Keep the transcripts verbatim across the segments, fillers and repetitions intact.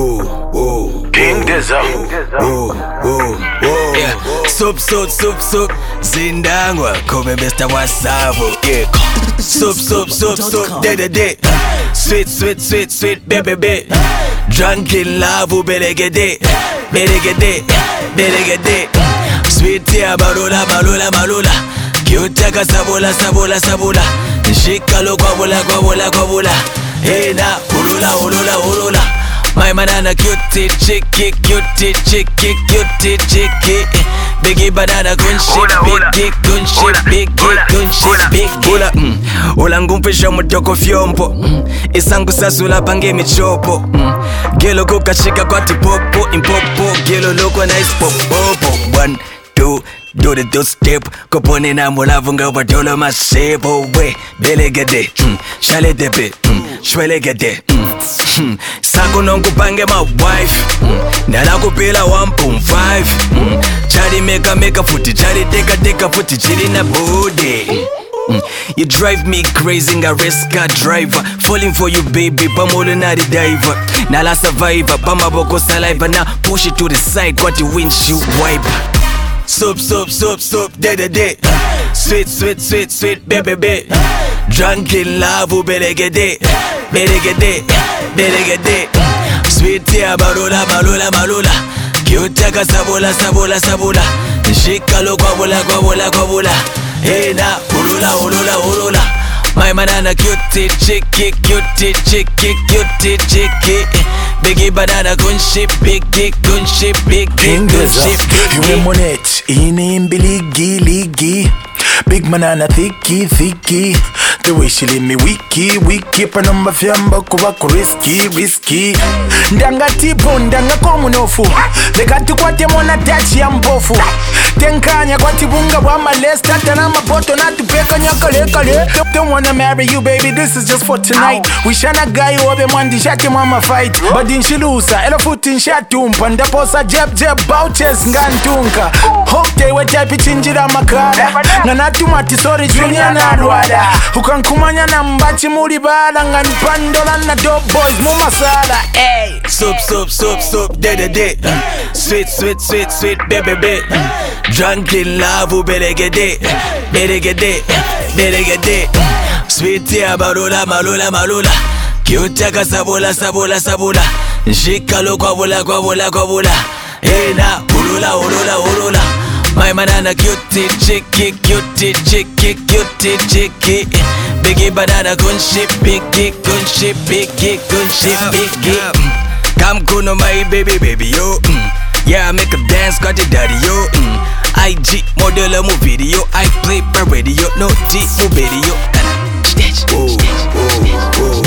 oh, oh. King Dizzo. Oh, oh, oh. Yeah. Soup, soup, soup, soup. Zindangwa, come Mister Wasabu. Yeah. Soup, soup, soup, soup. De de de. Sweet, sweet, sweet, sweet, baby, baby. Drunk in love, belegede, belegede, belegede. Sweet tea, malula, malula, malula. Kyutaka sabula, sabula, sabula. Shikalo, kwabula, kwabula, kwabula. Hey na, ulula, ulula, ulula. My banana cutie, chicky, cutie, chicky, cutie, chicky. Biggie banana gunship, biggie gunship, biggie gunship, biggie. Ula, mm. Ula ngumpisha mutoko fyompo, mm. Isangu sasula pange michopo, mm. Gelo kukashika kwa tipopo, impopo. Gelo loko na ispopopo. One, two, do the two step. Kopone na mulavunga wadolo masebo. We, belegede, mm. Shale depe, mm. Shwelegede, mm. Hmm. Sako nongu pange my wife, mm. Nala kupila one point five, mm. Chari meka meka futi, chari teka teka futi, chiri na body, mm. You drive me crazy, nga race car driver. Falling for you baby, pamolo na the diver. Nala survivor, pama boko saliva. Now push it to the side, got the windshield wiper. Soup, soup, soup, soup, de de de. Sweet, sweet, sweet, sweet, baby, baby. Drunk in love, belegede, belegede, belegede. Sweet tea, malula, malula, malula. Kyutaka sabula, sabula, sabula. Shikalo, kwabula, kwabula, kwabula. Hey na, ulula, ulula, ulula. My banana cutie, chicky, cutie, chicky, cutie, chicky. Biggie banana gunship, biggie gunship, biggie gunship, biggie. You monet, inimbi ligi, ligi. Big banana thicky, thicky. The way she leave me wiki, wiki. Panamba fyamba kuwako risky, risky. Ndanga tipo, ndanga komunofu. Lekati kwate mona dachi ya mbofu. Tenkanya kwati bunga wama lesta. Tana mapoto na tupeka nyaka leka le. Don't wanna marry you baby, this is just for tonight. Wishana guy obe mwandi shati mama fight. Badin shilusa, elo futin shatumpa. Ndaposa jeb jeb bouches ngantunka. Hokte we type chinjira makara. Nanatumati sorry junior na rwada. Ukankumanya na mbachi muri bala. Nganipandola na dope boys mumasala. Hey. Soup, soup, soup, soup, de de de. Sweet, sweet, sweet, sweet, baby, baby. Drunk in love, belegede, belegede, belegede. Sweet tea, malula, malula, malula. Kyutaka sabula, sabula, sabula. Shikalo, kwabula, kwabula, kwabula. Hey na, ulula, ulula, ulula. My banana cutie, chicky, cutie, chicky, cutie, chicky. Biggie banana gunship, biggie gunship, biggie gunship, biggie. Come kuno my baby, baby, yo. Mm. Yeah, I make a dance, got the daddy, yo. Mm. I G model mu video, I play per radio, no T mu video. Stitch, oh, oh, oh,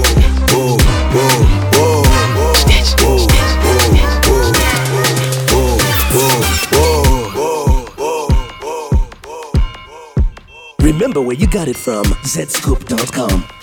oh, oh, oh, oh, stitch, oh, Remember where you got it from, Z Scoop dot com.